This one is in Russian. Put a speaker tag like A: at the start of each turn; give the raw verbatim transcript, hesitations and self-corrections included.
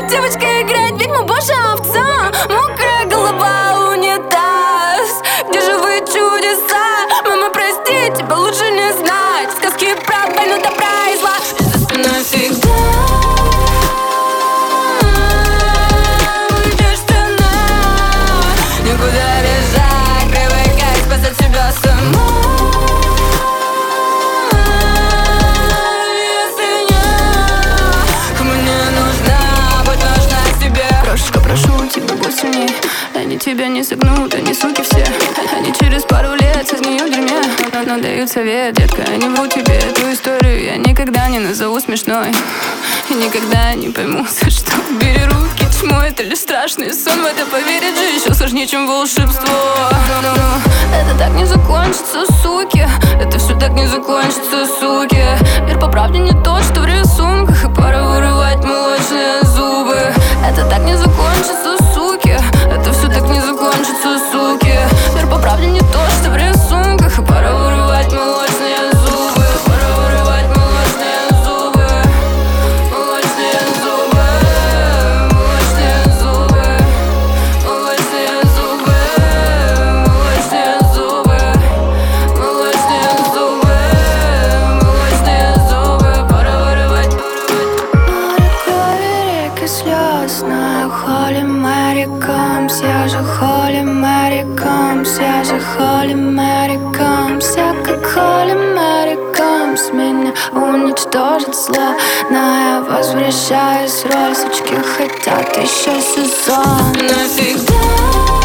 A: Девочка играет ведьму, боже, овца. Мокрая голова, унитаз. Где же вы, чудеса? Мама, прости, тебя лучше не знать. Сказки про войну, добра и зла. За спиной всегда будешь стена. Никуда бежать, привыкай спасать себя сама. Прошу тебя, будь сильней. Они тебя не согнут, они суки все. Они через пару лет согниют в дерьме. Но, но дают совет, детка, они врут тебе. Эту историю я никогда не назову смешной. И никогда не пойму, за что. Бери руки, чмо, это лишь страшный сон. В это поверить же еще сложнее, чем волшебство. Но, но, но это так не закончится, суки. Это все так не закончится, суки. Мир по правде не тот, что в рисунках. И пора вырывать молочные зубы. Это так не закончится, суки. Это все так не закончится, суки. Мир по правде не то, что в рисунках. И пора вырывать молочные зубы. Пора вырывать молочные зубы. Молочные зубы. Молочные зубы. Молочные зубы. Молочные зубы. Молочные зубы. Молочные зубы. Пора вырывать. Море крови, реки слез. На холли Мэри Комс. Я же холли Мэри Комс. Я же холли Мэри Комс. Я как холли Мэри Комс. Меня уничтожит зло, но я возвращаюсь в роль. Сучки хотят еще сезон. Навсегда.